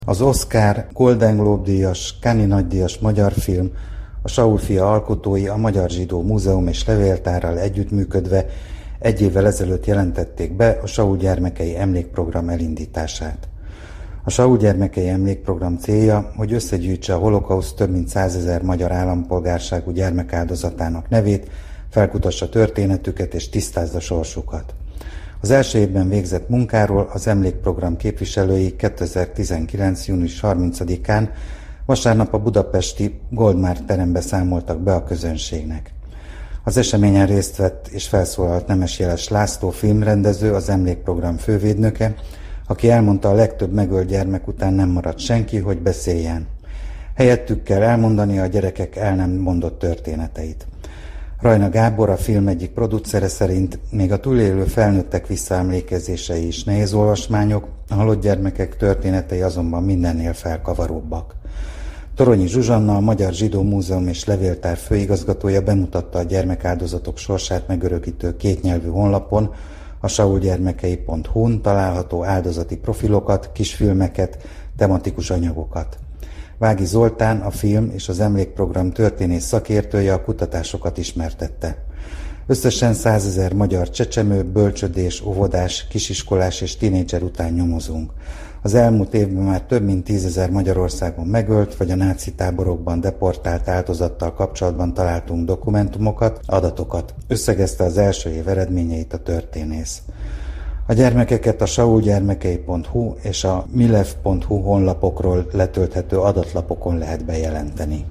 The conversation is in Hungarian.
Az Oscar, Golden Globe-díjas, Cannes nagydíjas magyar film, a Saul fia alkotói a Magyar Zsidó Múzeum és Levéltárral együttműködve egy évvel ezelőtt jelentették be a Saul gyermekei emlékprogram elindítását. A Saul gyermekei emlékprogram célja, hogy összegyűjtse a holokauszt több mint 100 000 magyar állampolgárságú gyermekáldozatának nevét, felkutassa történetüket és tisztázza sorsukat. Az első évben végzett munkáról az emlékprogram képviselői 2019. június 30-án vasárnap a budapesti Goldmár terembe számoltak be a közönségnek. Az eseményen részt vett és felszólalt Nemesjeles László filmrendező, az emlékprogram fővédnöke, aki elmondta, a legtöbb megölt gyermek után nem maradt senki, hogy beszéljen. Helyettük kell elmondani a gyerekek el nem mondott történeteit. Rajna Gábor, a film egyik producere szerint még a túlélő felnőttek visszaemlékezései is nehéz olvasmányok, a halott gyermekek történetei azonban mindennél felkavaróbbak. Toronyi Zsuzsanna, a Magyar Zsidó Múzeum és Levéltár főigazgatója bemutatta a gyermekáldozatok sorsát megörökítő kétnyelvű honlapon, a saulgyermekei.hu-n található áldozati profilokat, kisfilmeket, tematikus anyagokat. Vági Zoltán, a film és az emlékprogram történész szakértője a kutatásokat ismertette. Összesen 100 000 magyar csecsemő, bölcsödés, óvodás, kisiskolás és tínédzser után nyomozunk. Az elmúlt évben már több mint 10 000 Magyarországon megölt, vagy a náci táborokban deportált áldozattal kapcsolatban találtunk dokumentumokat, adatokat. Összegezte az első év eredményeit a történész. A gyermekeket a saulgyermekei.hu és a milev.hu honlapokról letölthető adatlapokon lehet bejelenteni.